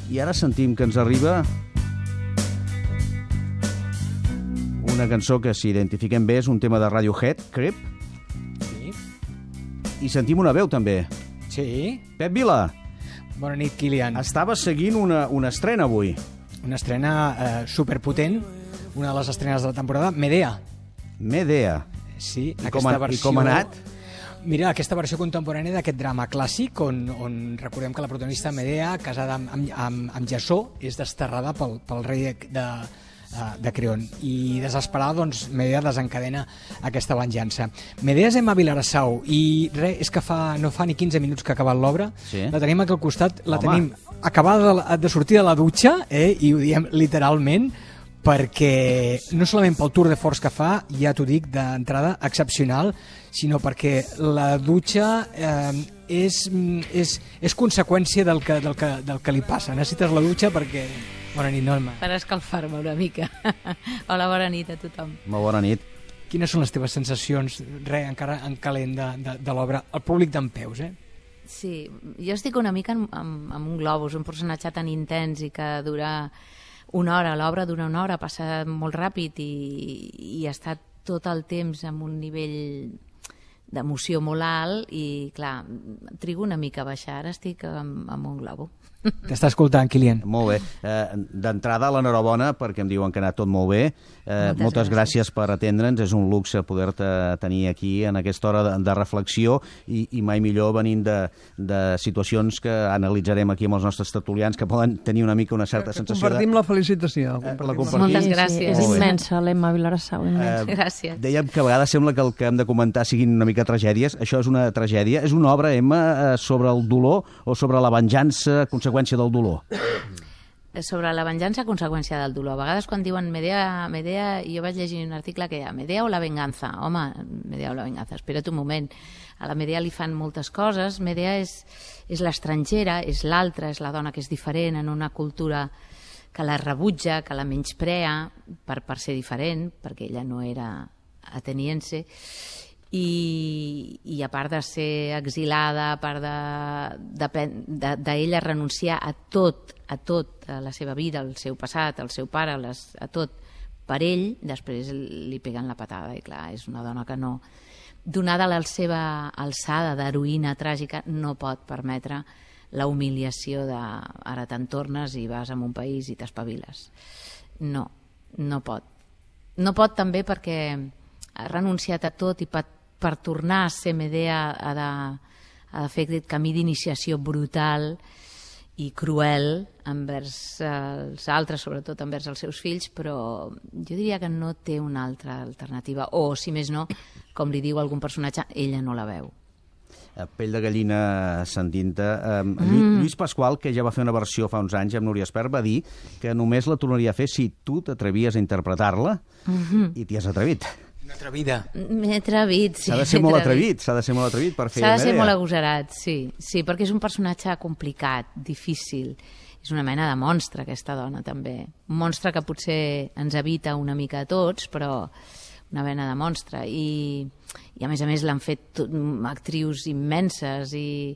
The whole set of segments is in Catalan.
I ara sentim que ens arriba una cançó que, si identifiquem bé, és un tema de Radiohead, Creep. Sí. I sentim una veu, també. Sí. Pep Vila. Bona nit, Kilian. Estava seguint una estrena avui. Una estrena superpotent, una de les estrenes de la temporada, Medea. Medea. Sí, I com ha anat? Mira, aquesta versió contemporània d'aquest drama clàssic on recordem que la protagonista Medea, casada amb Jasó, és desterrada pel rei de Creon. I desesperada, doncs, Medea desencadena aquesta venjança. Medea és Emma Vilarassau i res, és que no fa ni 15 minuts que ha acabat l'obra. Sí. La tenim aquí al costat, tenim acabada de sortir de la dutxa, i ho diem literalment, perquè no solament pel tour de force que fa, ja t'ho dic d'entrada, excepcional, sinó perquè la dutxa és conseqüència del que li passa. Necessites la dutxa perquè... Bona nit, Norma. Per escalfar-me una mica. Hola, bona nit a tothom. Molt bona nit. Quines són les teves sensacions, encara en calent de l'obra? El públic d'en peus, Sí, jo estic una mica amb un globus, un personatge tan intens i que dura una hora, l'obra dura una hora, passa molt ràpid i està tot el temps amb un nivell d'emoció molt alt i, clar, trigo una mica a baixar, ara estic amb un globo. T'està escoltant, Kilian. Molt bé. D'entrada, l'enhorabona, perquè em diuen que ha anat tot molt bé. Moltes gràcies per atendre'ns. És un luxe poder-te tenir aquí en aquesta hora de reflexió i mai millor venint de situacions que analitzarem aquí amb els nostres tertulians, que poden tenir una mica una certa sensació de... Compartim la felicitació. Moltes gràcies. És immensa, l'Emma Vilarassau. Gràcies. Dèiem que a vegades sembla que el que hem de comentar siguin una mica tragèdies. Això és una tragèdia. És una obra, Emma, sobre el dolor o sobre la venjança, conseqüència del dolor? Sobre la venjança, conseqüència del dolor. A vegades quan diuen Medea, jo vaig llegir un article que deia Medea o la venganza? Home, Medea o la venganza, espera't un moment. A la Medea li fan moltes coses. Medea és l'estrangera, és l'altra, és la dona que és diferent en una cultura que la rebutja, que la menysprea per ser diferent, perquè ella no era ateniense. I a part de ser exilada, a part d'ella renunciar a tot, a la seva vida, al seu passat, al seu pare, a tot, per ell, després li peguen la patada. I clar, és una dona que no, donada la seva alçada d'heroïna tràgica, no pot permetre la humiliació de ara te'n tornes i vas a un país i t'espaviles. No pot. No pot també perquè ha renunciat a tot i per tornar a ser Medea ha de fer aquest camí d'iniciació brutal i cruel envers els altres, sobretot envers els seus fills, però jo diria que no té una altra alternativa, o si més no, com li diu algun personatge, ella no la veu. Pell de gallina sentint-te. Lluís Pasqual, que ja va fer una versió fa uns anys amb Núria Espert, va dir que només la tornaria a fer si tu t'atrevies a interpretar-la i t'hi has atrevit. Una atrevida. M'he atrevit, sí. S'ha de ser molt atrevit per fer Medea. S'ha de ser molt agosarat, sí, perquè és un personatge complicat, difícil. És una mena de monstre, aquesta dona, també. Un monstre que potser ens evita una mica a tots, però una mena de monstre. I a més l'han fet actrius immenses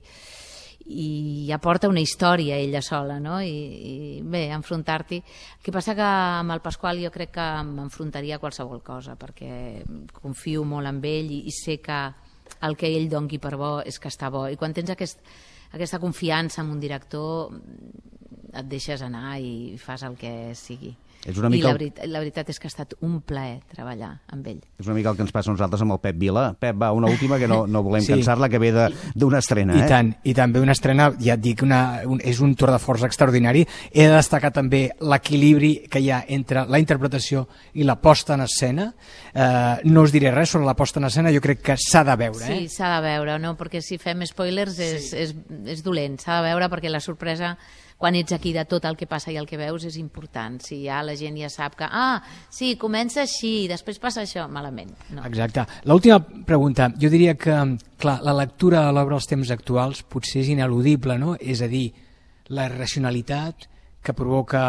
i aporta una història ella sola, no? I bé, enfrontar-t'hi. El que passa que amb el Pasqual jo crec que m'enfrontaria a qualsevol cosa, perquè confio molt en ell i sé que el que ell doni per bo és que està bo. I quan tens aquesta confiança en un director et deixes anar i fas el que sigui. I la veritat és que ha estat un plaer treballar amb ell. És una mica el que ens passa a nosaltres amb el Pep Vila. Pep, va, una última que no volem cansar-la, que ve d'una estrena. I també una estrena, ja et dic, és un tour de força extraordinari. He de destacar també l'equilibri que hi ha entre la interpretació i la posta en escena. No us diré res sobre la posta en escena, jo crec que s'ha de veure. Sí, s'ha de veure, no? Perquè si fem spoilers és dolent. S'ha de veure perquè la sorpresa, quan ets aquí de tot el que passa i el que veus, és important. Si ja la gent ja sap que, sí, comença així, després passa això, malament. No. Exacte. L'última pregunta, jo diria que, clar, la lectura de l'obra als temps actuals potser és ineludible, no? És a dir, la irracionalitat que provoca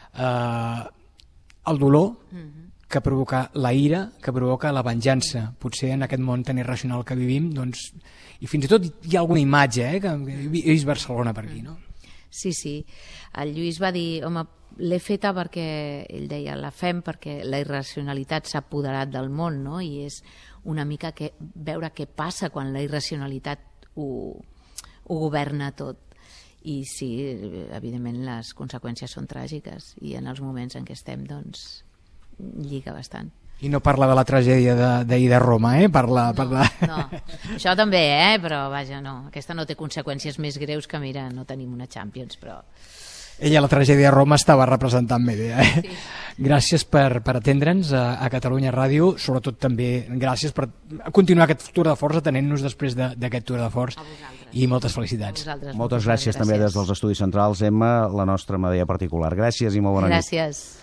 el dolor, que provoca la ira, que provoca la venjança. Potser en aquest món tan irracional que vivim, doncs, i fins i tot hi ha alguna imatge, que he vist Barcelona per aquí, no? Sí. El Lluís va dir, home, l'he feta perquè, ell deia, la fem perquè la irracionalitat s'ha apoderat del món, no? I és una mica veure què passa quan la irracionalitat ho governa tot. I sí, evidentment les conseqüències són tràgiques i en els moments en què estem, doncs, lliga bastant. I no parla de la tragèdia d'ahir de Roma, Parla... No, això també, però vaja, no. Aquesta no té conseqüències més greus que, mira, no tenim una Champions, però... Ella, la tragèdia de Roma, estava representant Medea, Sí. Gràcies per atendre'ns a Catalunya Ràdio, sobretot també gràcies per continuar aquest Tour de Force atenent-nos després d'aquest Tour de Force. A vosaltres. I moltes felicitats. Moltes gràcies també des dels Estudis Centrals, Emma, la nostra Medea particular. Gràcies i molt bona nit. Gràcies.